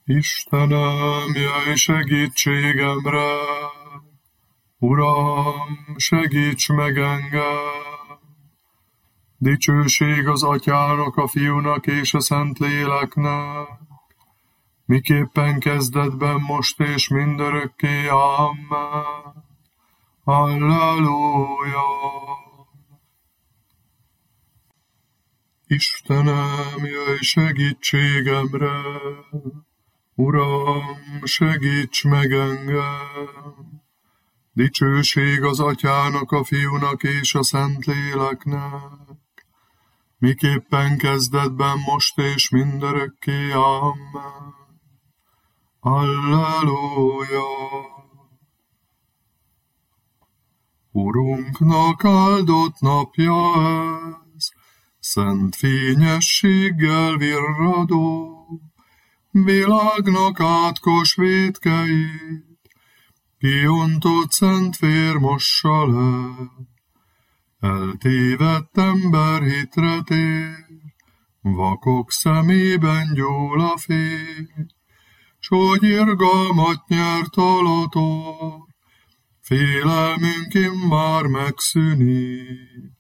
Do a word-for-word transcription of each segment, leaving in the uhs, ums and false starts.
Istenem, jöjj segítségemre, Uram, segíts meg engem! Dicsőség az Atyának, a Fiúnak és a Szentléleknek, miképpen kezdetben, most és mindörökké. Amen. Halleluja! Istenem, jöjj segítségemre, Uram, segíts meg engem! Dicsőség az Atyának, a Fiúnak és a Szentléleknek, miképpen kezdetben, most és mindörökké. Amen. Halleluja! Urunknak áldott napja ez, szent fényességgel virradó, világnak átkos vétkeit, kiontott szent vér mossa le. Eltévedt ember hitre tér, vakok szemében gyúl a fény, s hogy irgalmat nyert alator, félelmünk immár megszűnik.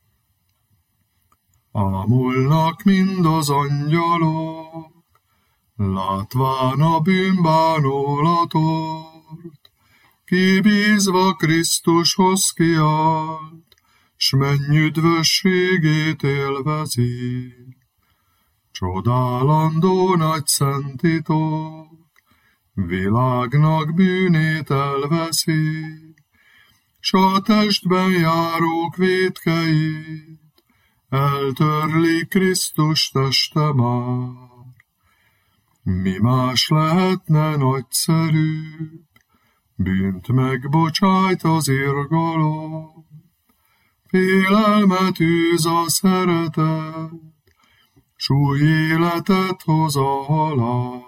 Ámulnak mind az angyalok, látván a bűnbánolatort, kibízva Krisztushoz kiált, s menny üdvösségét élvezi. Csodálandó nagy szent titok, világnak bűnét elveszi, s a testben járók vétkeit eltörli Krisztus teste már. Mi más lehetne nagyszerűbb, bűnt megbocsájt az irgalom, félelmet űz a szeretet, s új életet hoz a halál.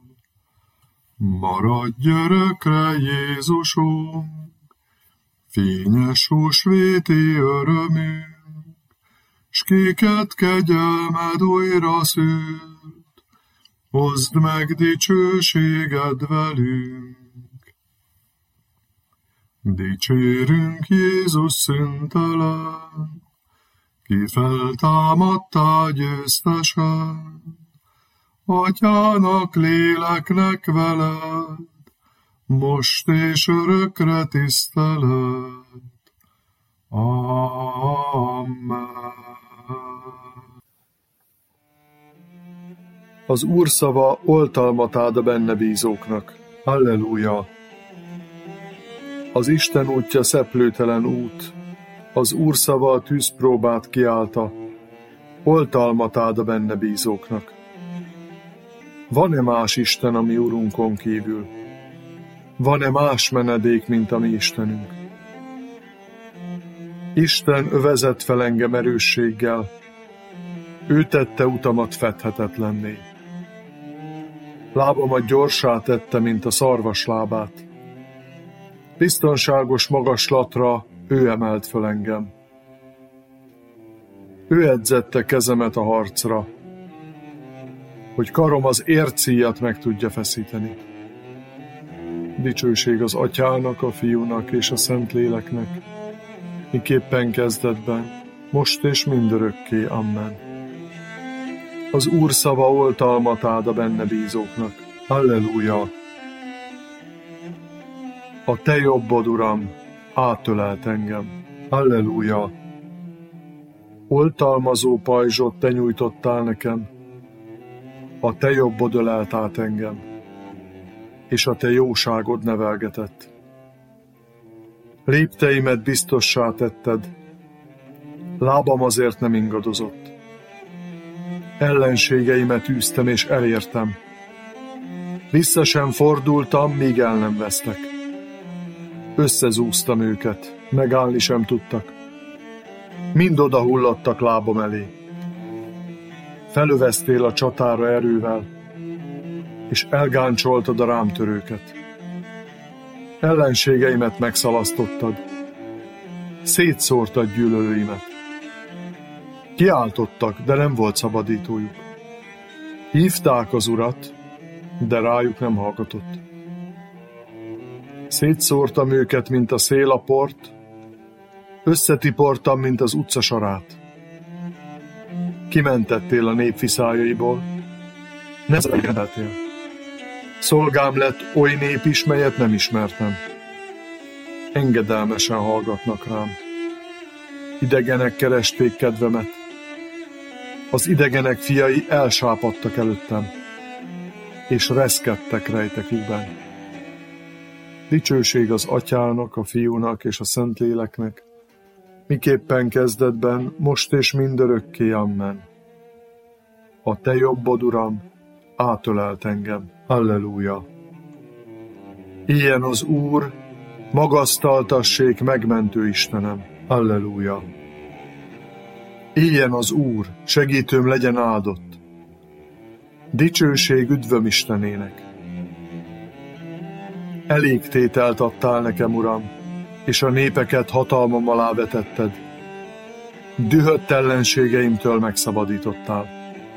Maradj örökre, Jézusunk, fényes húsvéti örömünk, s kiket kegyelmed újra szült, hozd meg dicsőséged velünk. Dicsérünk Jézus szüntelen, ki feltámadtál győztesen, Atyának, léleknek veled, most és örökre tisztelet. Amen. Az Úr szava oltalmat ad a benne bízóknak. Halleluja! Az Isten útja szeplőtelen út, az Úr szava a tűzpróbát kiállta, oltalmat ad a benne bízóknak. Van-e más Isten a mi Urunkon kívül? Van-e más menedék, mint a mi Istenünk? Isten övezett fel engem erősséggel, ő tette utamat fedhetetlenné. Lábamat gyorsá tette, mint a szarvas lábát. Biztonságos magaslatra ő emelt föl engem. Ő edzette kezemet a harcra, hogy karom az ércíjat meg tudja feszíteni. Dicsőség az Atyának, a Fiúnak és a Szentléleknek, miképpen kezdetben, most és mindörökké. Amen. Az Úr szava oltalmat ad a benne bízóknak. Halleluja! A te jobbod, Uram, átölelt engem. Halleluja! Oltalmazó pajzsot te nyújtottál nekem, a te jobbod ölelt át engem, és a te jóságod nevelgetett. Lépteimet biztossá tetted, lábam azért nem ingadozott. Ellenségeimet űztem és elértem. Vissza sem fordultam, míg el nem vesztek. Összezúztam őket, megállni sem tudtak. Mind odahulladtak lábam elé. Felöveztél a csatára erővel, és elgáncsoltad a rám törőket. Ellenségeimet megszalasztottad, szétszórtad gyűlölőimet. Kiáltottak, de nem volt szabadítójuk. Hívták az Urat, de rájuk nem hallgatott. Szétszórtam őket, mint a szél a port, összetiportam, mint az utca sarát. Kimentettél a nép viszályaiból, ne zekeltél. Szolgám lett oly nép is, melyet nem ismertem. Engedelmesen hallgatnak rám. Idegenek keresték kedvemet. Az idegenek fiai elsápadtak előttem, és reszkedtek rejtekükben. Dicsőség az Atyának, a Fiúnak és a Szentléleknek, miképpen kezdetben, most és mindörökké, amen. A te jobbod, Uram, átölelt engem. Halleluja! Ilyen az Úr, magasztaltassék megmentő Istenem. Halleluja! Ilyen az Úr, segítőm legyen áldott. Dicsőség üdvöm Istenének. Elég tételt adtál nekem, Uram, és a népeket hatalmam alá vetetted. Dühött ellenségeimtől megszabadítottál.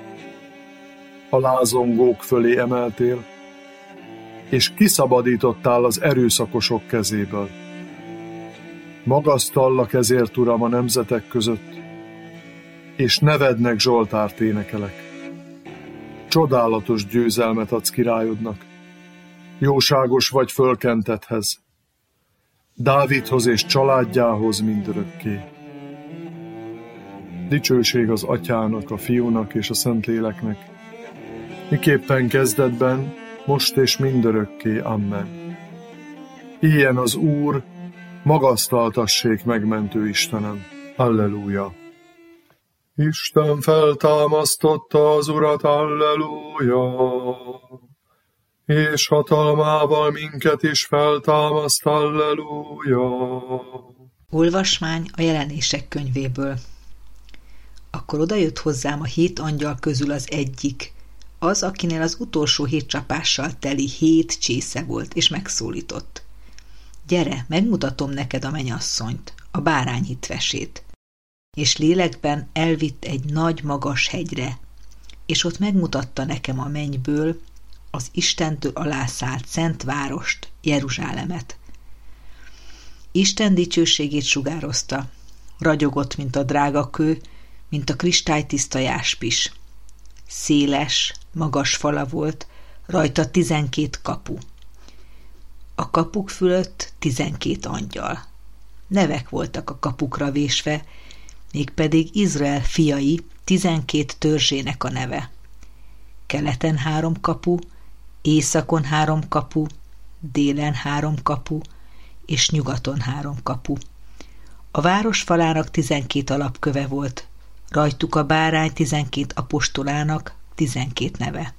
A lázongók fölé emeltél, és kiszabadítottál az erőszakosok kezéből. Magasztallak ezért, Uram, a nemzetek között, és nevednek zsoltárt énekelek. Csodálatos győzelmet adsz királyodnak. Jóságos vagy fölkentethez, Dávidhoz és családjához mindörökké. Dicsőség az Atyának, a Fiúnak és a Szentléleknek, miképpen kezdetben, most és mindörökké, amen. Ilyen az Úr, magasztaltassék megmentő Istenem. Halleluja! Isten feltámasztotta az Urat, halleluja! És hatalmával minket is feltámaszt, halleluja! Olvasmány a Jelenések könyvéből. Akkor odajött hozzám a hét angyal közül az egyik, az, akinél az utolsó hét csapással teli hét csésze volt, és megszólított. Gyere, megmutatom neked a mennyasszonyt, a bárány hitvesét. És lélekben elvitt egy nagy, magas hegyre, és ott megmutatta nekem a mennyből az Istentől alászállt szent várost, Jeruzsálemet. Isten dicsőségét sugározta, ragyogott, mint a drága kő, mint a kristálytiszta jáspis. Széles, magas fala volt, rajta tizenkét kapu. A kapuk fölött tizenkét angyal. Nevek voltak a kapukra vésve, mégpedig Izrael fiai tizenkét törzsének a neve. Keleten három kapu, északon három kapu, délen három kapu, és nyugaton három kapu. A város falának tizenkét alapköve volt, rajtuk a bárány tizenkét apostolának tizenkét neve.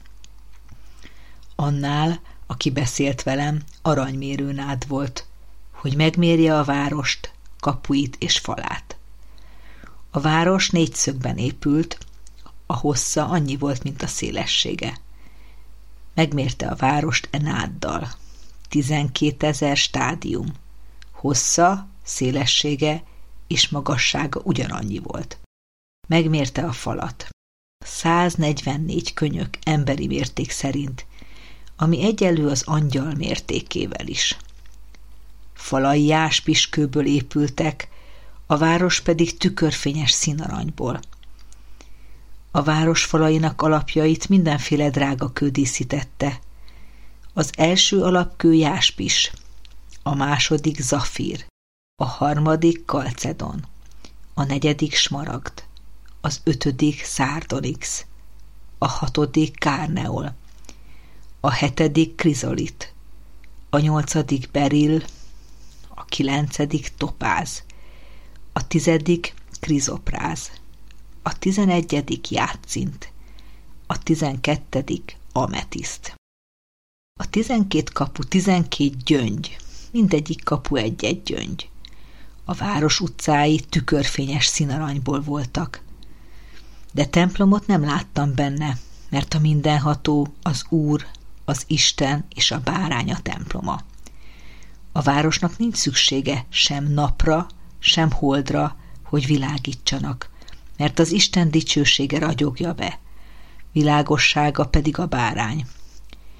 Annál, aki beszélt velem, aranymérőnád volt, hogy megmérje a várost, kapuit és falát. A város négyszögben épült, a hossza annyi volt, mint a szélessége. Megmérte a várost e náddal. Tizenkétezer stádium. Hossza, szélessége és magassága ugyanannyi volt. Megmérte a falat. száznegyvennégy könyök emberi mérték szerint, ami egyenlő az angyal mértékével is. Falai jáspiskőből épültek, a város pedig tükörfényes színaranyból. A város falainak alapjait mindenféle drága kő díszítette. Az első alapkő jáspis, a második zafír, a harmadik kalcedon, a negyedik smaragd, az ötödik szárdonix, a hatodik kárneol, a hetedik krizolit, a nyolcadik beril, a kilencedik topáz, a tizedik krizopráz, a tizenegyedik játszint, a tizenkettedik ametiszt. A tizenkét kapu tizenkét gyöngy, mindegyik kapu egy-egy gyöngy. A város utcái tükörfényes színaranyból voltak. De templomot nem láttam benne, mert a mindenható, az Úr, az Isten és a bárány a temploma. A városnak nincs szüksége sem napra, sem holdra, hogy világítsanak, mert az Isten dicsősége ragyogja be, világossága pedig a bárány.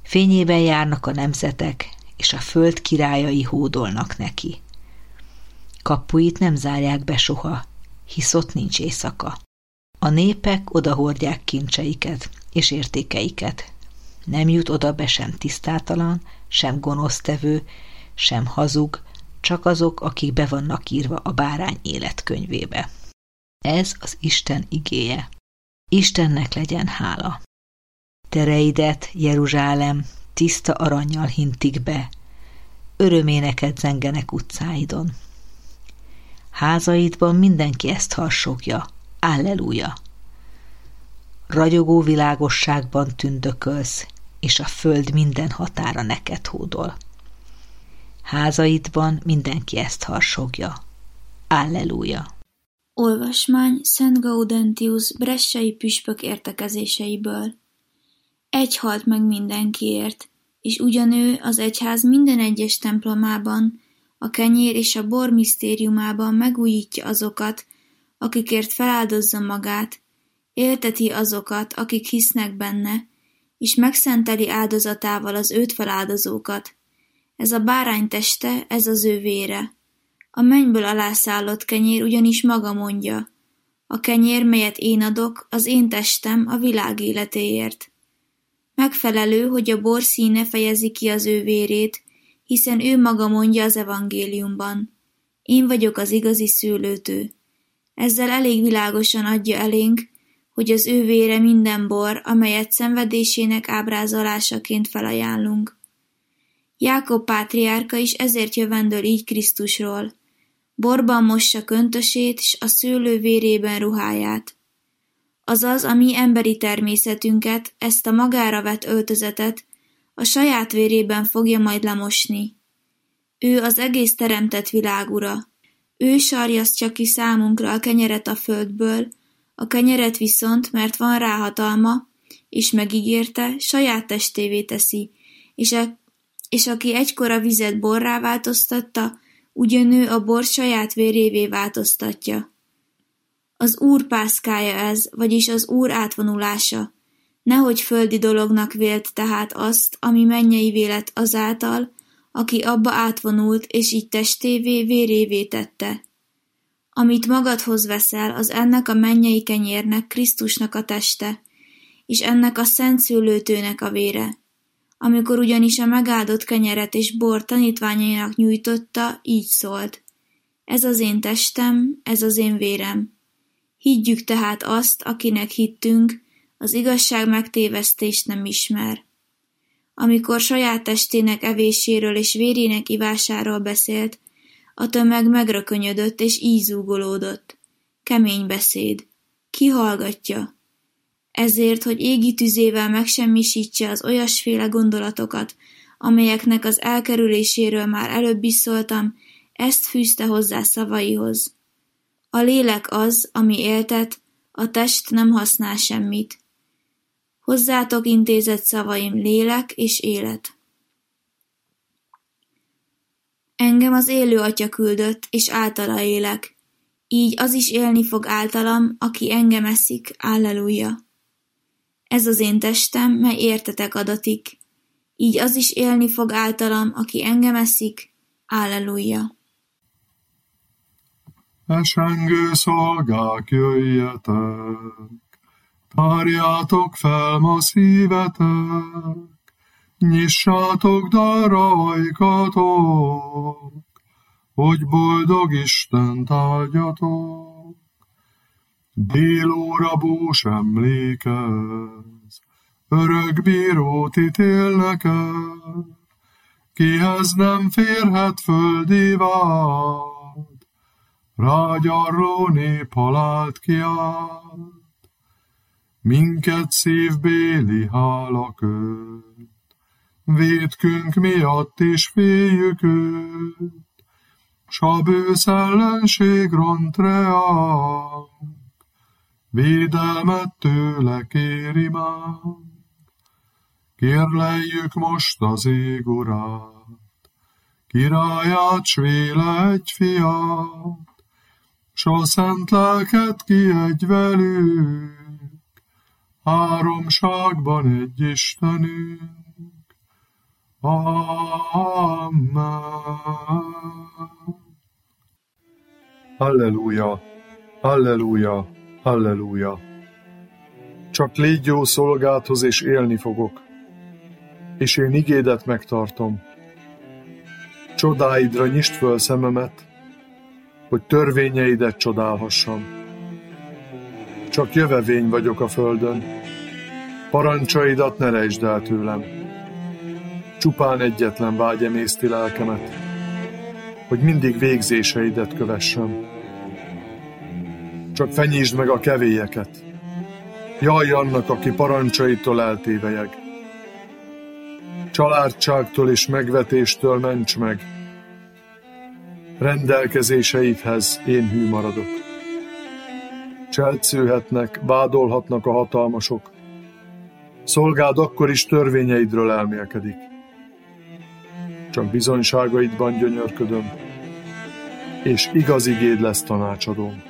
Fényében járnak a nemzetek, és a föld királyai hódolnak neki. Kapuit nem zárják be soha, hisz ott nincs éjszaka. A népek odahordják kincseiket és értékeiket. Nem jut oda be sem tisztátalan, sem gonosztevő, sem hazug, csak azok, akik be vannak írva a bárány életkönyvébe. Ez az Isten igéje. Istennek legyen hála. Tereidet, Jeruzsálem, tiszta arannyal hintik be, öröméneket zengenek utcáidon. Házaidban mindenki ezt harsogja, Alleluja! Ragyogó világosságban tündökölsz, és a föld minden határa neked hódol. Házaidban mindenki ezt harsogja, Alleluja! Olvasmány Szent Gaudentius bressai püspök értekezéseiből. Egy halt meg mindenkiért, és ugyanő az egyház minden egyes templomában, a kenyér és a bor misztériumában megújítja azokat, akikért feláldozza magát, élteti azokat, akik hisznek benne, és megszenteli áldozatával az őt feláldozókat. Ez a bárány teste, ez az ő vére. A mennyből alászállott kenyér ugyanis maga mondja, a kenyér, melyet én adok, az én testem a világ életéért. Megfelelő, hogy a bor színe fejezi ki az ő vérét, hiszen ő maga mondja az evangéliumban. Én vagyok az igazi szőlőtő. Ezzel elég világosan adja elénk, hogy az ő vére minden bor, amelyet szenvedésének ábrázolásaként felajánlunk. Jákob pátriárka is ezért jövendől így Krisztusról. Borban mossa köntösét, s a szőlő vérében ruháját. Azaz a mi emberi természetünket, ezt a magára vett öltözetet, a saját vérében fogja majd lemosni. Ő az egész teremtett világ ura. Ő sarjasztja ki számunkra a kenyeret a földből, a kenyeret viszont, mert van rá hatalma, és megígérte, saját testévé teszi, és, a, és aki egykor a vizet borrá változtatta, ugyanő a bor saját vérévé változtatja. Az Úr pászkája ez, vagyis az Úr átvonulása. Nehogy földi dolognak vélt tehát azt, ami mennyei vélet azáltal, aki abba átvonult, és így testévé, vérévé tette. Amit magadhoz veszel, az ennek a mennyei kenyérnek, Krisztusnak a teste, és ennek a szent szőlőtőnek a vére. Amikor ugyanis a megáldott kenyeret és bort tanítványainak nyújtotta, így szólt. Ez az én testem, ez az én vérem. Higgyük tehát azt, akinek hittünk, az igazság megtévesztést nem ismer. Amikor saját testének evéséről és vérének ivásáról beszélt, a tömeg megrökönyödött és így zúgolódott. Kemény beszéd. Ki hallgatja? Ezért, hogy égi tüzével megsemmisítse az olyasféle gondolatokat, amelyeknek az elkerüléséről már előbb is szóltam, ezt fűzte hozzá szavaihoz. A lélek az, ami éltet, a test nem használ semmit. Hozzátok intézett szavaim lélek és élet. Engem az élő Atya küldött, és általa élek. Így az is élni fog általam, aki engem eszik, Alleluja. Ez az én testem, mely értetek adatik. Így az is élni fog általam, aki engem eszik, Alleluja. Esengő szolgák, jöjjetek, tárjátok fel ma szívetek, nyissátok darra ajkatok, hogy boldog Istent áldjatok. Délóra bús emlékez, örök bírót ítél neked, kihez nem férhet földi vád, rágyarló nép halált kiált. Minket szívbéli hála köt, vétkünk miatt is féljük őt, s a bősz ellenség ront reánk, védelmet tőle kéri már. Kérleljük most az ég urát, királyát, s véle egy fiát, s a szent lelket kiadj velük, háromságban egy Istenünk, Amen. Halleluja, halleluja, halleluja. Csak légy jó szolgádhoz, és élni fogok, és én igédet megtartom. Csodáidra nyisd föl szememet, hogy törvényeidet csodálhassam. Csak jövevény vagyok a földön, parancsaidat ne rejtsd el tőlem. Csupán egyetlen vágy emészti lelkemet, hogy mindig végzéseidet kövessem. Csak fenyítsd meg a kevélyeket, jaj annak, aki parancsaitól eltévelyeg. Családságtól és megvetéstől ments meg, rendelkezéseidhez én hű maradok. Cselszőhetnek, vádolhatnak a hatalmasok, szolgád akkor is törvényeidről elmélkedik. Csak bizonyságaidban gyönyörködöm, és igaz igéd lesz tanácsadóm.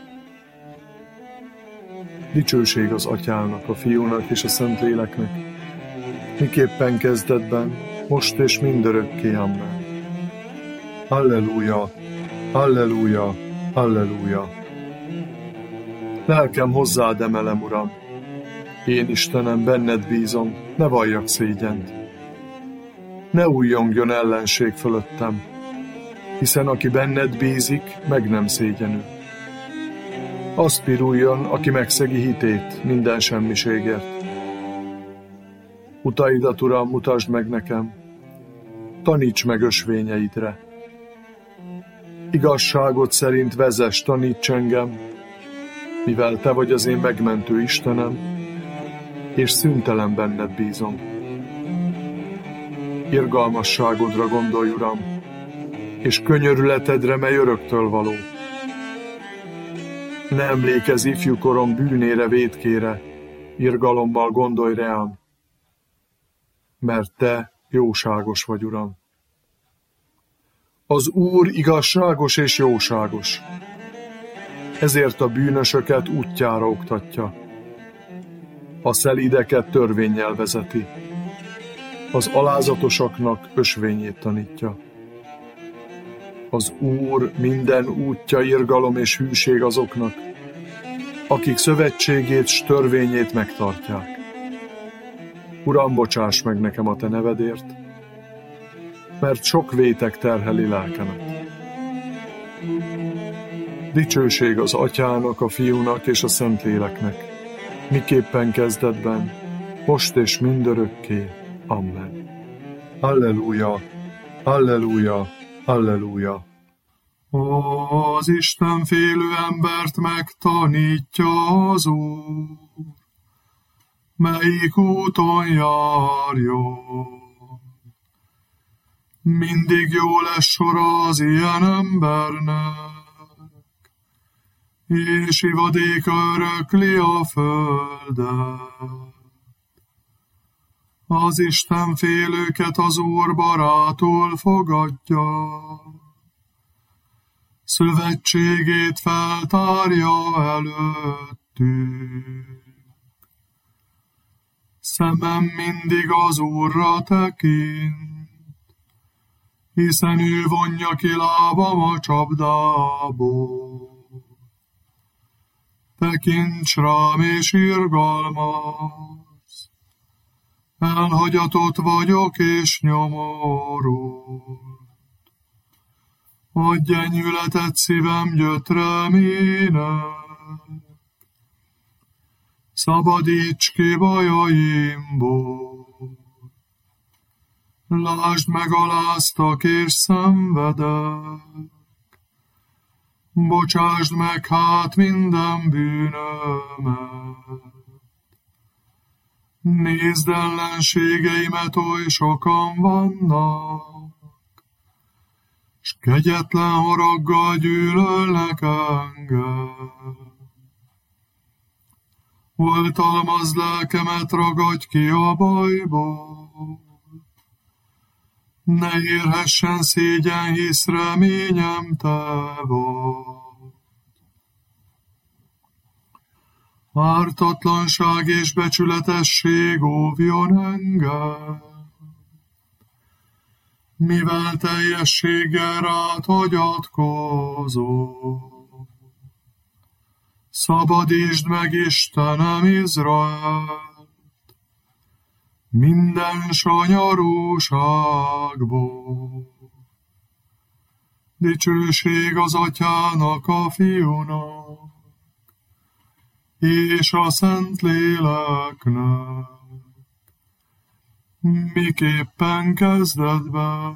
Dicsőség az Atyának, a Fiúnak és a Szentléleknek, miképpen kezdetben, most és mindörökké, amen. Halleluja, halleluja, halleluja. Lelkem hozzád emelem, Uram, én Istenem, benned bízom, ne valljak szégyent. Ne újjongjon ellenség fölöttem, hiszen aki benned bízik, meg nem szégyenül. Az piruljon, aki megszegi hitét minden semmiségért. Utaidat, Uram, mutasd meg nekem, taníts meg ösvényeidre. Igazságot szerint vezess, taníts engem, mivel te vagy az én megmentő Istenem, és szüntelen benned bízom. Irgalmasságodra gondolj, Uram, és könyörületedre, mely öröktől való. Ne emlékezz ifjúkorom bűnére, vétkére, irgalommal gondolj rám, mert te jóságos vagy, Uram. Az Úr igazságos és jóságos, ezért a bűnösöket útjára oktatja, a szelídeket törvénnyel vezeti, az alázatosaknak ösvényét tanítja. Az Úr minden útja irgalom és hűség azoknak, akik szövetségét s törvényét megtartják. Uram, bocsáss meg nekem a te nevedért, mert sok vétek terheli lelkemet. Dicsőség az Atyának, a Fiúnak és a Szentléleknek, miképpen kezdetben, most és mindörökké. Amen. Halleluja, halleluja, halleluja. Az Isten félő embert megtanítja az Úr, melyik úton járjon. Mindig jó lesz sora az ilyen embernek, és ivadéka örökli a földet. Az Isten félőket az Úr barátul fogadja, szövetségét feltárja előttük. Szemem mindig az Úrra tekint, hiszen ő vonja ki lábam a csapdából. Tekints rám és irgalmaz, elhagyatott vagyok és nyomorult. Adj enyhületet szívem gyötrelmének, szabadíts ki bajaimból. Lásd meg, aláztak és szenvedek, bocsásd meg hát minden bűnömet. Nézd, ellenségeimet oly sokan vannak, s kegyetlen haraggal gyűlölnek engem. Oltalmazd lelkemet, ragadj ki a bajból, ne érhessen szégyen, hisz reményem te vagy. Ártatlanság és becsületesség óvjon engem, mivel teljességgel rád hagyatkozom. Szabadítsd meg, Istenem, Izraelt minden sanyarúságból. Dicsőség az Atyának, a Fiúnak és a Szentléleknek, miképpen kezdetben,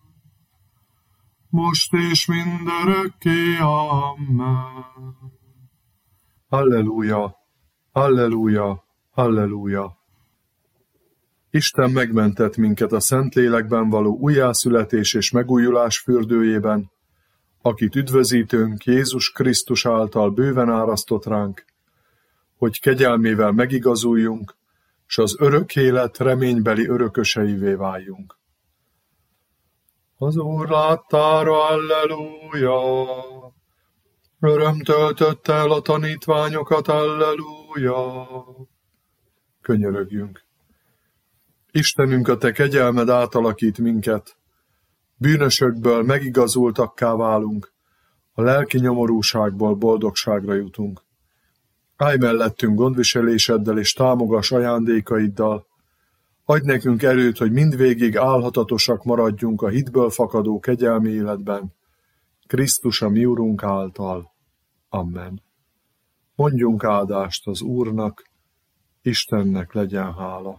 most és mindörökké. Amen. Halleluja, halleluja, halleluja. Isten megmentett minket a Szentlélekben való újjászületés és megújulás fürdőjében, akit üdvözítőnk Jézus Krisztus által bőven árasztott ránk, hogy kegyelmével megigazuljunk, s az örök élet reménybeli örököseivé váljunk. Az Úr láttára, halleluja! Öröm töltött el a tanítványokat, halleluja! Könyörögjünk! Istenünk, a te kegyelmed átalakít minket, bűnösökből megigazultakká válunk, a lelki nyomorúságból boldogságra jutunk. Állj mellettünk gondviseléseddel és támogass ajándékaiddal, adj nekünk erőt, hogy mindvégig álhatatosak maradjunk a hitből fakadó kegyelmi életben, Krisztus a mi Urunk által. Amen. Mondjunk áldást az Úrnak, Istennek legyen hála.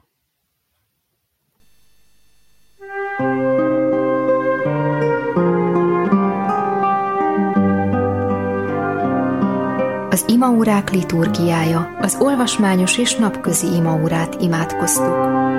Az imaórák liturgiája, az olvasmányos és napközi imaórát imádkoztuk.